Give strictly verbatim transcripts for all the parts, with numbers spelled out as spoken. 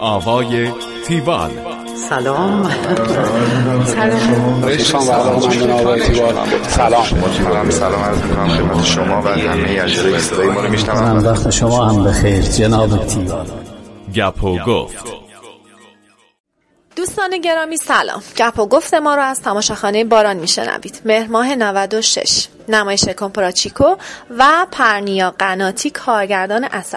آوای تیوال. سلام. سلام. سلام. سلام عرض می‌کنم خدمت شما و همه اجرای صدای ما رو میشنوم. وقت شما هم بخیر جناب تیوال. گپ و گفت. دوستان گرامی سلام. گپ و گفت ما رو از تماشاخانه باران میشنوید. مهر ماه نود و شش. نمایش کمپراچیکو و پرنیا قناتی کارگردان اثر.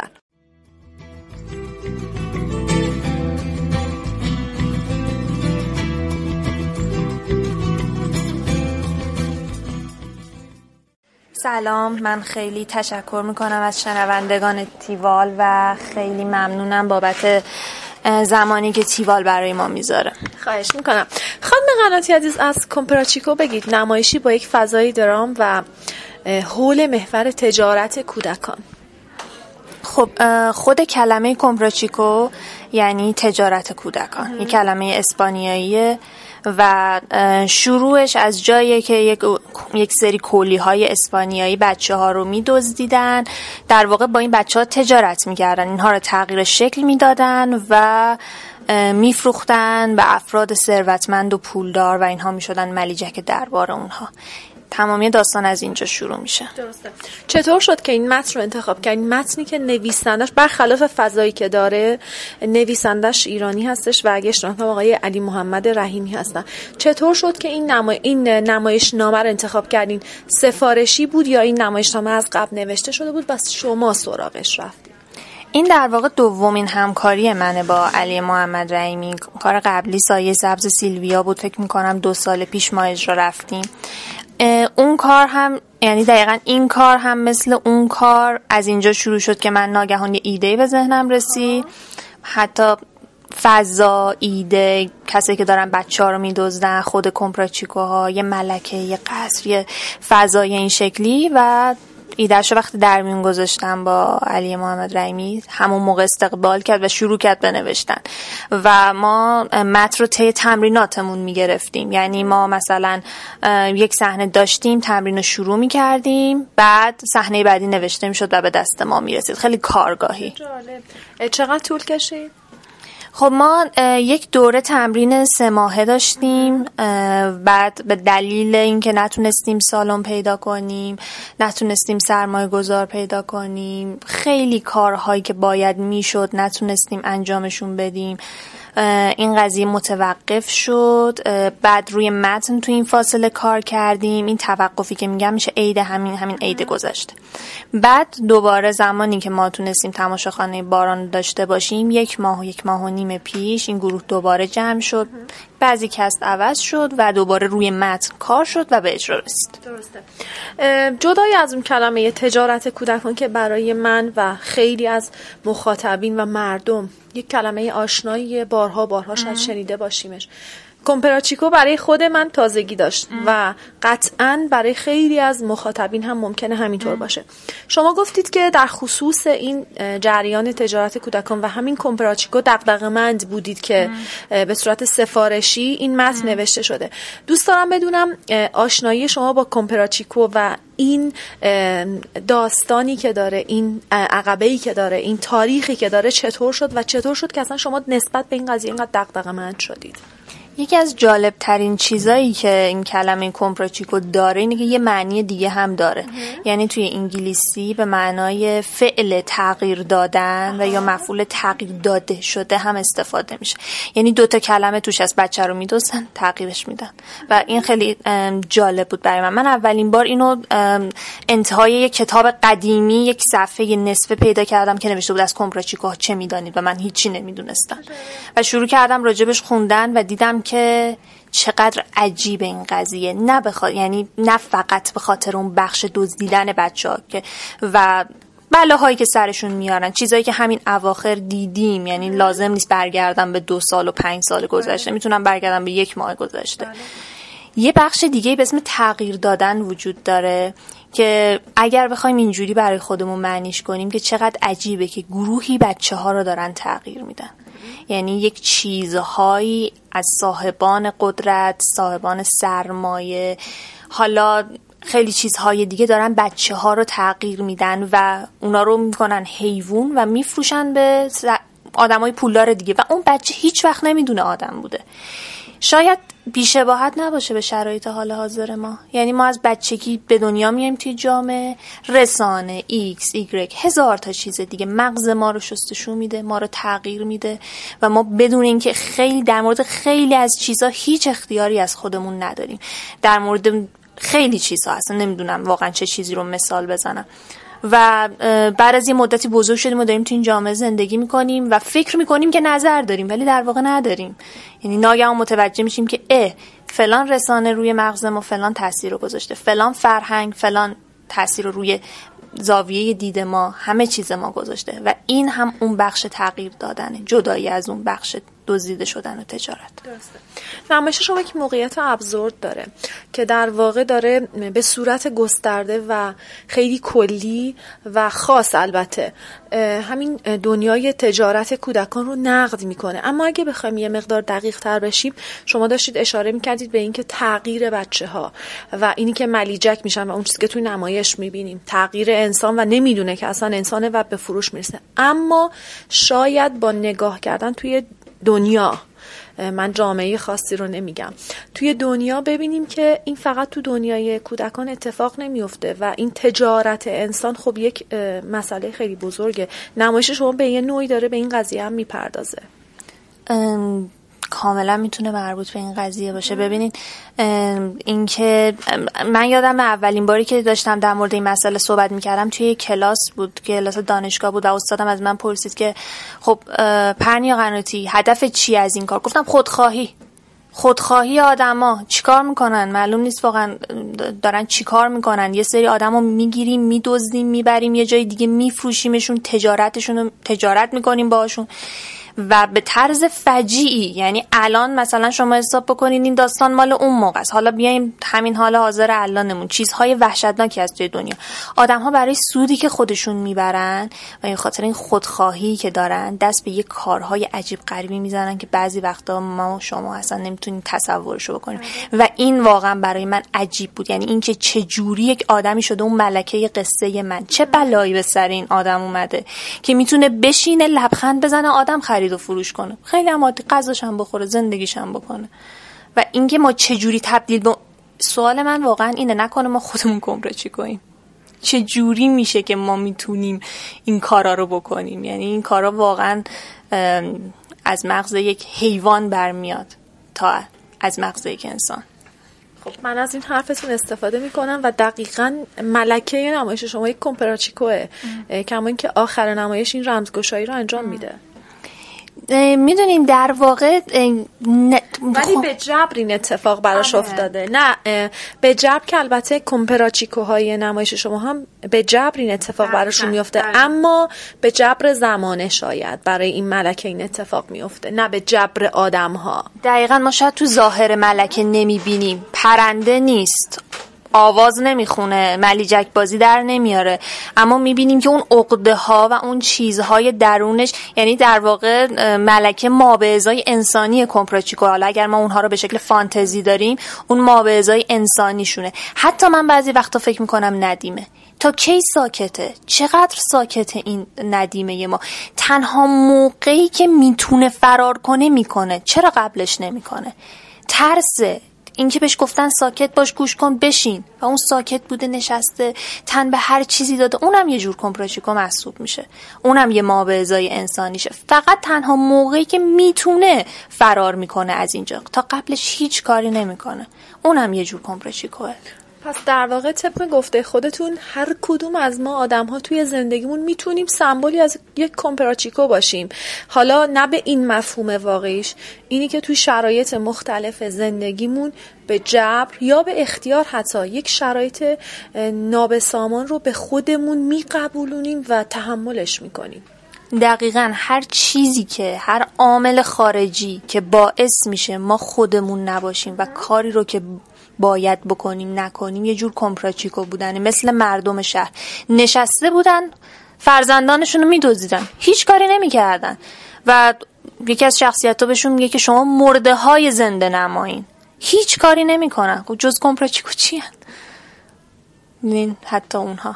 سلام، من خیلی تشکر میکنم از شنوندگان تیوال و خیلی ممنونم بابت زمانی که تیوال برای ما میذاره. خواهش میکنم. خانم قناتی عزیز، از کمپراچیکو بگید. نمایشی با یک فضای درام و حول محور تجارت کودکان. خب خود کلمه کمپراچیکو یعنی تجارت کودکان، یک کلمه اسپانیاییه و شروعش از جاییه که یک یک سری کولی های اسپانیایی بچه ها رو می دزدیدن، در واقع با این بچه ها تجارت می کردن، اینها رو تغییر شکل می دادن و می فروختن به افراد ثروتمند و پولدار و اینها می شدن ملیجک دربار اونها. تمامی داستان از اینجا شروع میشه. درسته. چطور شد که این متن رو انتخاب کردین؟ متنی که نویسندش برخلاف فضایی که داره، نویسندش ایرانی هستش و اگه اشتباه نکنم آقای علی محمد رحیمی هستن. چطور شد که این نمای... این نمایشنامه رو انتخاب کردین؟ سفارشی بود یا این نمایشنامه از قبل نوشته شده بود و شما سراغش رفتید؟ این در واقع دومین همکاری منه با علی محمد رحیمی. کار قبلی سایه سبز سیلویا بود، فکر می‌کنم دو سال پیش ما اجرا رفتیم. اون کار هم یعنی دقیقاً این کار هم مثل اون کار از اینجا شروع شد که من ناگهان یه ایده به ذهنم رسید. حتی فضا، ایده، کسی که دارن بچه‌ها رو می‌دزدن، خود کمپراچیکوها، یه ملکه، یه قصر، یه فضای این شکلی و ایده‌شو وقتی در میون گذاشتم با علی محمد رحیمی همون موقع استقبال کرد و شروع کرد به نوشتن و ما متن رو طی تمریناتمون میگرفتیم. یعنی ما مثلا یک صحنه داشتیم، تمرین رو شروع میکردیم، بعد صحنه بعدی نوشته میشد و به دست ما میرسید. خیلی کارگاهی. جالب. چقدر طول کشید؟ خب ما یک دوره تمرین سه ماهه داشتیم، بعد به دلیل اینکه نتونستیم سالن پیدا کنیم، نتونستیم سرمایه گذار پیدا کنیم، خیلی کارهایی که باید میشد نتونستیم انجامشون بدیم، این قضیه متوقف شد. بعد روی متن تو این فاصله کار کردیم. این توقفی که میگم میشه عید همین همین عید گذشته. بعد دوباره زمانی که ما تونستیم تماشاخانه باران داشته باشیم، یک ماه و یک ماه و نیم پیش این گروه دوباره جمع شد، بعضی کست عوض شد و دوباره روی متن کار شد و به اجرا رسید. درسته. جدای از اون کلمه تجارت کودکان که برای من و خیلی از مخاطبین و مردم یک کلمه آشنایی بارها بارها شاید شنیده باشیمش، کمپراچیکو برای خود من تازگی داشت ام. و قطعاً برای خیلی از مخاطبین هم ممکنه همینطور ام. باشه. شما گفتید که در خصوص این جریان تجارت کودکان و همین کمپراچیکو دغدغه‌مند بودید که ام. به صورت سفارشی این متن نوشته شده. دوست دارم بدونم آشنایی شما با کمپراچیکو و این داستانی که داره، این عقبه‌ای که داره، این تاریخی که داره چطور شد و چطور شد که اصلا شما نسبت به این قضیه اینقدر دغدغه‌مند شدید؟ یکی از جالب ترین چیزایی که این کلمه کمپراچیکو داره اینه که یه معنی دیگه هم داره. یعنی توی انگلیسی به معنای فعل تغییر دادن و یا مفعول تغییر داده شده هم استفاده میشه. یعنی دوتا کلمه توش از بچه رو میدوزن، تغییرش میدن و این خیلی جالب بود برای من. من اولین بار اینو انتهای یک کتاب قدیمی یک صفحه نصفه پیدا کردم که نوشته بود از کمپراچیکو چه میدانید و من هیچی نمیدونستم و شروع کردم راجبش خوندن و دیدم که چقدر عجیب این قضیه، نه بخاطر یعنی نه فقط به خاطر اون بخش دزدیدن بچه‌ها که و بلاهایی که سرشون میارن، چیزایی که همین اواخر دیدیم. یعنی لازم نیست برگردم به دو سال و پنج سال گذشته، میتونم برگردم به یک ماه گذشته. یه بخش دیگه به اسم تغییر دادن وجود داره که اگر بخوایم اینجوری برای خودمون معنیش کنیم که چقدر عجیبه که گروهی بچه ها رو دارن تغییر میدن. یعنی یک چیزهایی از صاحبان قدرت، صاحبان سرمایه، حالا خیلی چیزهای دیگه دارن بچه ها رو تغییر میدن و اونا رو میکنن حیوان و میفروشن به آدمای پولدار دیگه و اون بچه هیچ وقت نمیدونه آدم بوده. شاید بی‌شباهت نباشه به شرایط حال حاضر ما. یعنی ما از بچگی به دنیا میایم توی جامعه، رسانه، ایکس، ایگرگ، هزار تا چیز دیگه مغز ما رو شستشو میده، ما رو تغییر میده و ما بدون اینکه خیلی در مورد خیلی از چیزا هیچ اختیاری از خودمون نداریم. در مورد خیلی چیزا اصلا نمیدونم واقعا چه چیزی رو مثال بزنم. و بعد از یه مدتی بزرگ شدیم و داریم تو این جامعه زندگی میکنیم و فکر میکنیم که نظر داریم ولی در واقع نداریم. یعنی ناگهان متوجه میشیم که اه فلان رسانه روی مغز ما فلان تاثیر رو گذاشته، فلان فرهنگ فلان تاثیر رو روی زاویه دید ما، همه چیز ما گذاشته و این هم اون بخش تغییر دادنه، جدایی از اون بخش دزدیده شدن و تجارت. درسته. نمایش شما که موقعیت ابزورد داره که در واقع داره به صورت گسترده و خیلی کلی و خاص البته همین دنیای تجارت کودکان رو نقد میکنه. اما اگه بخوایم یه مقدار دقیق تر بشیم، شما داشتید اشاره میکردید به اینکه تغییر بچه ها و اینی که ملیجک میشن و اون چیزی که توی نمایش میبینیم تغییر انسان و نمیدونه که اصلا انسانه و به فروش میرسه. اما شاید با نگاه کردن توی دنیا، من جامعه خاصی رو نمیگم، توی دنیا ببینیم که این فقط تو دنیای کودکان اتفاق نمیفته و این تجارت انسان خب یک مسئله خیلی بزرگه. نمایش شما به یه نوعی داره به این قضیه هم میپردازه. کاملا میتونه مربوط به این قضیه باشه. ببینید اینکه من یادم اولین باری که داشتم در مورد این مسئله صحبت میکردم توی کلاس بود، کلاس دانشگاه بود و استادم از من پرسید که خب پرنیا قناتی هدف چی از این کار؟ گفتم خودخواهی. خودخواهی آدما چیکار میکنن؟ معلوم نیست واقعا دارن چیکار میکنن. یه سری آدمو میگیریم، میدزدیم، میبریم یه جای دیگه، میفروشیمشون، تجارتشون رو تجارت میکنیم باهاشون و به طرز فجیعی. یعنی الان مثلا شما حساب بکنید این داستان مال اون موقع است، حالا بیایم همین حال حاضر الانمون، چیزهای وحشتناکی از توی دنیا. آدم‌ها برای سودی که خودشون میبرن و این خاطر این خودخواهی که دارن دست به یه کارهای عجیب غریبی میزنن که بعضی وقتا ما و شما اصلا نمیتونیم تصورشو بکنیم و این واقعا برای من عجیب بود. یعنی اینکه چه جوری یک آدمی شده اون ملکه قصه من، چه بلایی به سر این آدم اومده که میتونه بشینه لبخند بزنه، آدم خرید و فروش کنه، خیلی هم عادی، غذاش هم بخوره، زندگیش هم بکنه. و اینکه ما چه جوری تبدیل به سوال من واقعا اینه، نکنه ما خودمون گمراهی کنیم. چه جوری میشه که ما میتونیم این کارا رو بکنیم؟ یعنی این کارا واقعا از مغز یک حیوان برمیاد تا از مغز یک انسان. خب من از این حرفتون استفاده میکنم و دقیقاً ملکه نمایش شما یک کمپراتیکوه، کما اینکه آخر نمایش این رمزگشایی رو انجام میده. میدونیم در واقع ن... ولی به جبر این اتفاق براش افتاده. نه به جبر که البته کمپراچیکوهای نمایش شما هم به جبر این اتفاق براشون میفته، اما به جبر زمانه شاید برای این ملکه این اتفاق میفته، نه به جبر آدم ها. دقیقاً ما شاید تو ظاهر ملکه نمیبینیم، پرنده نیست، آواز نمیخونه، ملیجک بازی در نمیاره، اما میبینیم که اون عقده ها و اون چیزهای درونش، یعنی در واقع ملکه مابعضای انسانی کمپراچیکو، حالا اگر ما اونها رو به شکل فانتزی داریم، اون مابعضای انسانی شونه. حتی من بعضی وقتا فکر میکنم ندیمه تا کی ساکته؟ چقدر ساکته این ندیمه ما؟ تنها موقعی که میتونه فرار کنه میکنه، چرا قبلش نمیکنه؟ ترسه. این که بهش گفتن ساکت باش، گوش کن، بشین، و اون ساکت بوده، نشسته، تن به هر چیزی داده، اونم یه جور کمپراچیکو محسوب میشه، اونم یه مابعضای انسانیشه. فقط تنها موقعی که میتونه فرار میکنه از اینجا، تا قبلش هیچ کاری نمیکنه، اونم یه جور کمپراچیکوه. پس در واقع طبق گفته خودتون هر کدوم از ما آدم ها توی زندگیمون میتونیم سمبولی از یک کمپراچیکو باشیم. حالا نه به این مفهوم واقعیش، اینی که توی شرایط مختلف زندگیمون به جبر یا به اختیار حتی یک شرایط نابسامان رو به خودمون میقبولونیم و تحملش میکنیم. دقیقاً هر چیزی که، هر عامل خارجی که باعث میشه ما خودمون نباشیم و کاری رو که باید بکنیم نکنیم، یه جور کمپراچیکو بودنه. مثل مردم شهر نشسته بودن، فرزندانشون رو میدزدیدن، هیچ کاری نمیکردن و یکی از شخصیت‌ها بهشون میگه که شما مرده های زنده نمایین، هیچ کاری نمیکنن. خب جز کمپراچیکو چی هن؟ این حتی اونها.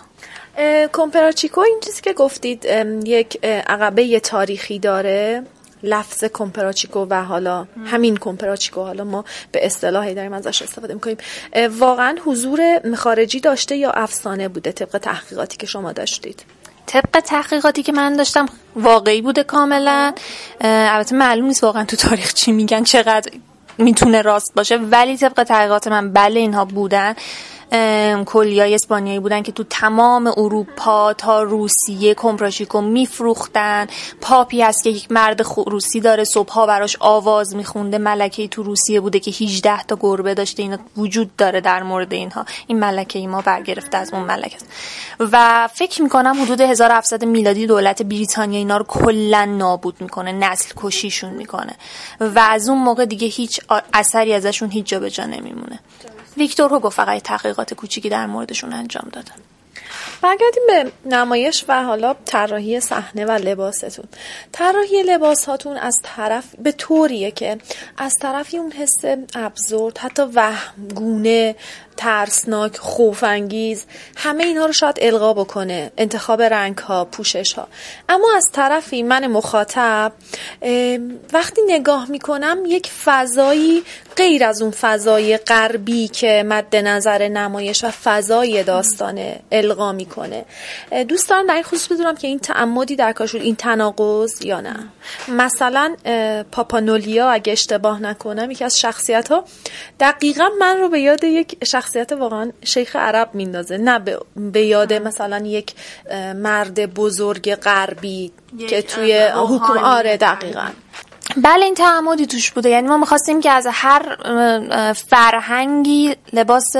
کمپراچیکو این چیزی که گفتید یک عقبه تاریخی داره، لفظ کمپراچیکو و حالا همین کمپراچیکو حالا ما به اصطلاحی داریم ازش استفاده میکنیم، واقعا حضور خارجی داشته یا افسانه بوده طبق تحقیقاتی که شما داشتید؟ طبق تحقیقاتی که من داشتم واقعی بوده کاملا. البته معلوم نیست واقعا تو تاریخ چی میگن، چقدر میتونه راست باشه، ولی طبق تحقیقات من بله اینها بودن. کلیای اسپانیایی بودن که تو تمام اروپا تا روسیه کمپراچیکو میفروختن. پاپی هست که یک مرد روسی داره، صبحها براش آواز میخونده. ملکه‌ای تو روسیه بوده که هجده تا گربه داشته. اینا وجود داره در مورد اینها. این ملکه‌ای ما برگرفته از اون ملکه است. و فکر میکنم حدود هزار و هفتصد میلادی دولت بریتانیا اینا رو کلا نابود میکنه، نسل کشیشون میکنه و از اون موقع دیگه هیچ اثری ازشون هیچ جا به جا نمیمونه. ویکتور هوگو فقط تحقیقات کوچیکی در موردشون انجام دادن. برگردیم به نمایش و حالا طراحی صحنه و لباستون. طراحی لباس هاتون از طرف به طوریه که از طرفی اون حس ابزورد، حتی وهمگونه، ترسناک، خوف‌انگیز، همه اینها رو شاید القا بکنه، انتخاب رنگ ها، پوشش ها. اما از طرفی من مخاطب وقتی نگاه میکنم یک فضایی غیر از اون فضای غربی که مد نظر نمایش و فضای داستانه القا میکنه. دوست دارم در این خصوص بدونم که این تعمدی در کار شد، این تناقض یا نه. مثلا پاپانولیا اگه اشتباه نکنم یکی از شخصیت ها دقیقا من رو به یاد یک شخصیت واقعا شیخ عرب میندازه، نه به یاد مثلا یک مرد بزرگ غربی که توی حکومت. آره دقیقاً. بله این تعمدی توش بوده. یعنی ما می‌خواستیم که از هر فرهنگی لباس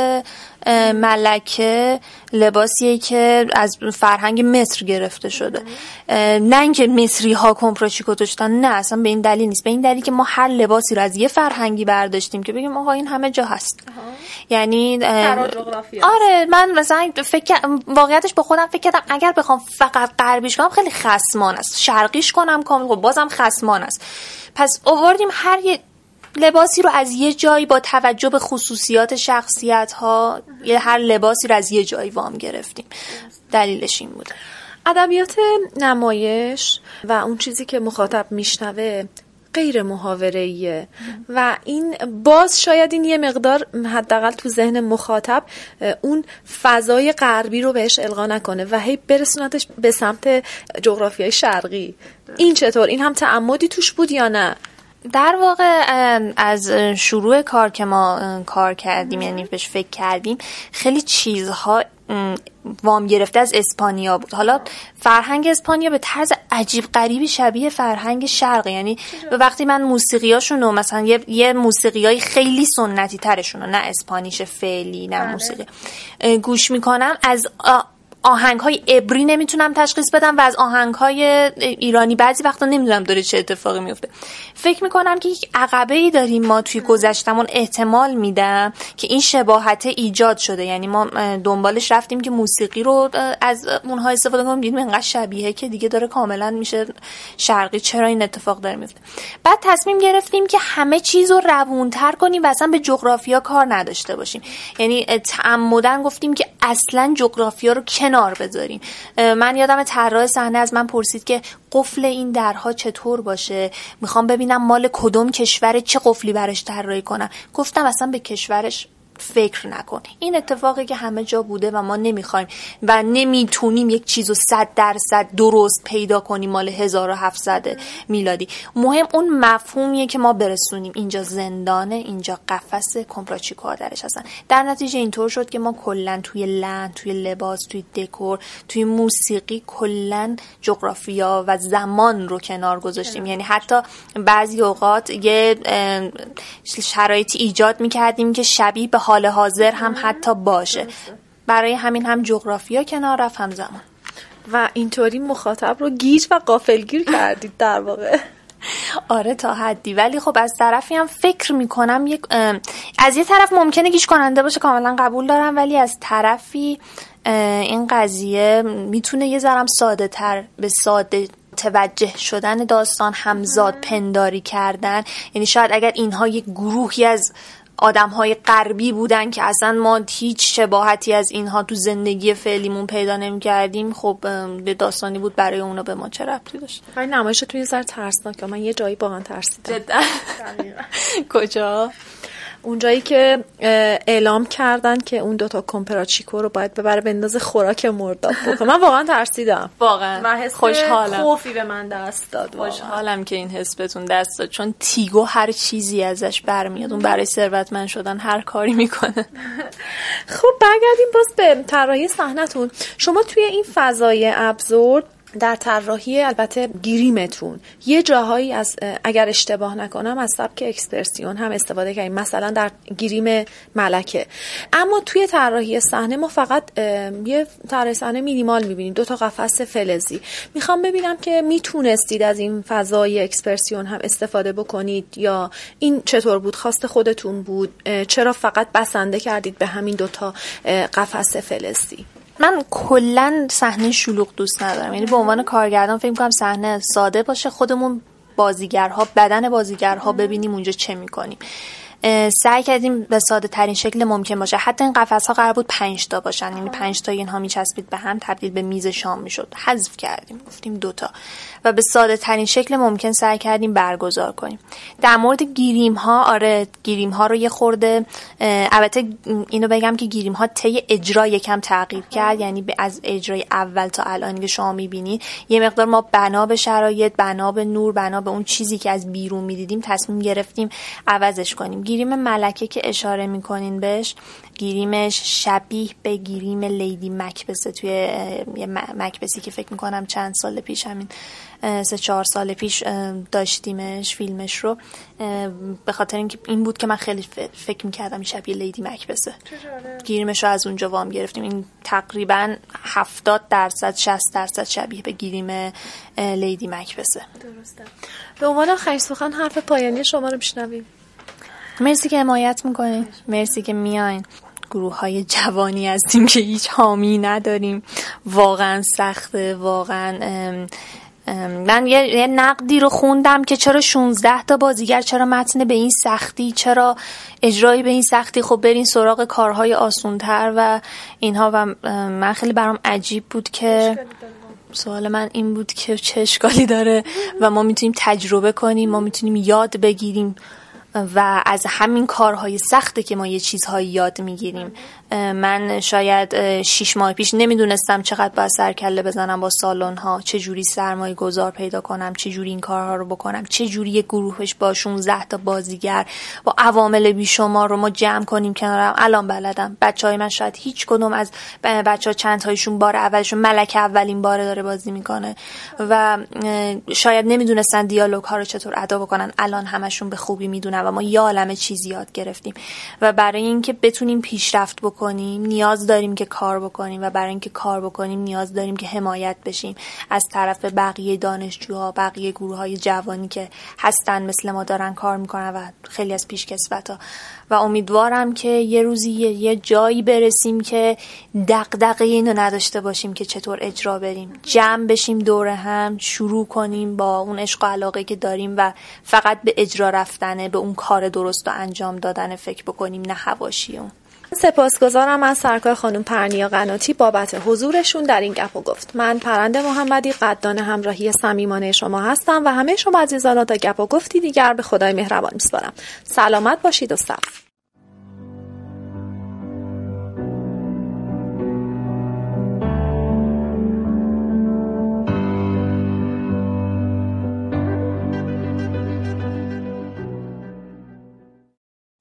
ملکه لباسیه که از فرهنگ مصر گرفته شده، نه اینکه مصری ها کمپراچیکو داشتن، نه اصلا به این دلیل نیست. به این دلیل که ما هر لباسی رو از یه فرهنگی برداشتیم که بگیم آقا این همه جا هست. یعنی آره من مثلا فکر واقعیتش با خودم فکر کردم اگر بخوام فقط غربیش کنم خیلی خصمان است، شرقیش کنم کامل خب بازم خصمان است. پس آوردیم هر یه لباسی رو از یه جایی با توجه به خصوصیات شخصیت ها یه هر لباسی رو از یه جایی وام گرفتیم. دلیلش این بوده. ادبیات نمایش و اون چیزی که مخاطب میشنوه غیر محاوره‌ایه و این باز شاید این یه مقدار حداقل تو ذهن مخاطب اون فضای غربی رو بهش القا نکنه و هی برسونتش به سمت جغرافیای شرقی. این چطور؟ این هم تعمدی توش بود یا نه؟ در واقع از شروع کار که ما کار کردیم یعنی بهش فکر کردیم خیلی چیزها وام گرفته از اسپانیا بود. حالا فرهنگ اسپانیا به طرز عجیب غریبی شبیه فرهنگ شرق، یعنی به وقتی من موسیقیاشونو مثلا یه, یه موسیقیای خیلی سنتی ترشونو نه اسپانیش فعلی نه موسیقی گوش میکنم از آهنگ‌های عبری نمیتونم تشخیص بدم و از آهنگ‌های ایرانی بعضی وقتا نمیدونم داره چه اتفاقی میفته. فکر میکنم که یک عقبه‌ای داریم ما توی گذشتمون، احتمال میدم که این شباهت ایجاد شده. یعنی ما دنبالش رفتیم که موسیقی رو از اونها استفاده کنیم، دیدیم انقدر شبیه که دیگه داره کاملا میشه شرقی، چرا این اتفاق داره میفته. بعد تصمیم گرفتیم که همه چیز رو روونتر کنیم و اصلا به جغرافیا کار نداشته باشیم. یعنی تعمدن گفتیم که اصلا جغرافیا رو کنار بذاریم. من یادم طراح صحنه از من پرسید که قفل این درها چطور باشه، میخوام ببینم مال کدوم کشور، چه قفلی براش طراحی کنم. گفتم اصلا به کشورش فکر نکن. این اتفاقی که همه جا بوده و ما نمیخوایم و نمیتونیم یک چیزو صد درصد درست پیدا کنیم مال هزار و هفتصد میلادی. مهم اون مفهومیه که ما برسونیم اینجا زندانه، اینجا قفسه، کمپراچیکوها درش هستن. در نتیجه اینطور شد که ما کلا توی لحن، توی لباس، توی دکور، توی موسیقی کلا جغرافیا و زمان رو کنار گذاشتیم. یعنی حتی بعضی اوقات یه شرایطی ایجاد میکردیم که شبیه به حال حاضر هم حتی باشه. برای همین هم جغرافیا کنار رفت هم زمان و اینطوری مخاطب رو گیج و غافلگیر کردید در واقع. آره تا حدی. ولی خب از طرفی هم فکر میکنم یک از یه طرف ممکنه گیج کننده باشه، کاملا قبول دارم، ولی از طرفی این قضیه میتونه یه ذرم ساده تر به ساده توجه شدن داستان، همزاد پنداری کردن. یعنی شاید اگر اینها یک گروهی از آدم‌های غربی بودن که اصلا ما هیچ شباهتی از اینها تو زندگی فعلیمون پیدا نمی‌کردیم، خب به داستانی بود برای اونا، به ما چه ربطی داشت؟ خیلی نمایش توی سر ترسناک، من یه جایی واقعا ترسیدم. جدا. کجا؟ اونجایی که اعلام کردن که اون دوتا کمپراچیکو رو باید ببره بندازه خوراک مرداب بکنه، من واقعا ترسیدم. واقعا خوشحالم، خوفی به من دست داد. خوشحالم که این حس بهتون دست داد، چون تیگو هر چیزی ازش برمیاد، اون برای ثروتمند شدن هر کاری میکنه. خب برگردیم باز به طراحی صحنتون. شما توی این فضای ابزورد در طراحی البته گریمتون یه جاهایی از اگر اشتباه نکنم از سبک اکسپرسیون هم استفاده کردیم، مثلا در گریم ملکه، اما توی طراحی صحنه ما فقط یه طراحی صحنه مینیمال میبینیم، دو تا قفس فلزی. میخوام ببینم که میتونستید از این فضای اکسپرسیون هم استفاده بکنید یا این چطور بود؟ خواست خودتون بود؟ چرا فقط بسنده کردید به همین دو تا قفس فلزی؟ من کلا صحنه شلوغ دوست ندارم، یعنی به عنوان کارگردان فکر می‌کنم صحنه ساده باشه، خودمون بازیگرها، بدن بازیگرها ببینیم اونجا چه می‌کنیم. سعی کردیم به ساده ترین شکل ممکن باشه. حتی این قفس ها قرار بود پنج تا باشن، یعنی پنج تا اینها میچسبید به هم، تبدیل به میز شام میشد. حذف کردیم، گفتیم دوتا و به ساده ترین شکل ممکن سعی کردیم برگزار کنیم. در مورد گیریم ها، آره گیریم ها رو یه خورده، البته اینو بگم که گیریم ها طی اجرا یکم تغییر کرد، یعنی از اجرای اول تا الان که شما میبینید یه مقدار ما بنا به شرایط، بنا به نور، بنا به اون چیزی که از بیرون میدیدیم تصمیم گرفتیم عوضش کنیم. گیریم ملکه که اشاره میکنین بهش، گیریمش شبیه به گیریم لیدی مکبثه، توی یه مکبثی که فکر میکنم چند سال پیش، همین سه چهار سال پیش داشتیمش فیلمش رو، به خاطر اینکه این بود که من خیلی فکر میکردم شبیه لیدی مکبثه. گیریمش رو از اونجا وام گرفتیم. این تقریبا هفتاد درصد شصت درصد شبیه به گیریم لیدی مکبثه. درسته. به عنوان آخرین سخن حرف پایانی شما رو بشنویم. مرسی که حمایت میکنین، مرسی که میاین. گروه های جوانی هستیم که هیچ حامی نداریم، واقعا سخته. واقعا ام ام من یه, یه نقدی رو خوندم که چرا شانزده تا بازیگر، چرا متن به این سختی، چرا اجرایی به این سختی، خب برین سراغ کارهای آسونتر و اینها. و من خیلی برام عجیب بود که سوال من این بود که چه اشکالی داره و ما میتونیم تجربه کنیم، ما میتونیم یاد بگیریم و از همین کارهای سخته که ما یه چیزهایی یاد میگیریم. من شاید شیش ماه پیش نمیدونستم چقدر باید سرکله بزنم با سالن ها، چه جوری سرمایه گذار پیدا کنم، چه جوری این کارها رو بکنم، چه جوری یک گروهش با شانزده تا بازیگر با عوامل بیشمار رو ما جمع کنیم کنارم. الان بلدم. بچهای من شاید هیچ کدوم از بچه‌ها چند تایشون بار اولشون، ملکه اولین باره داره بازی میکنه و شاید نمیدونستن دیالوگ ها رو چطور ادا بکنن، الان همشون به خوبی میدونن و ما یه عالمه چیز یاد گرفتیم. و برای اینکه بتونیم پیشرفت بکنیم نیاز داریم که کار بکنیم و برای اینکه کار بکنیم نیاز داریم که حمایت بشیم از طرف بقیه دانشجوها، بقیه گروه‌های جوانی که هستن مثل ما دارن کار میکنن و خیلی از پیشکسوتا. و امیدوارم که یه روزی یه جایی برسیم که دغدغه اینو نداشته باشیم که چطور اجرا بریم، جمع بشیم دور هم، شروع کنیم با اون عشق و علاقه که داریم و فقط به اجرا رفتنه، به اون کار درست و انجام دادن فکر بکنیم، نه حواشی اون. سپاسگزارم از سرکار خانم پرنیا قناتی بابت حضورشون در این گپ و گفت. من پرنده محمدی قدردان همراهی صمیمانه شما هستم و همه شما عزیزان تا گپ و گفتی دیگر به خدای مهربان میسپارم. سلامت باشید و صبر.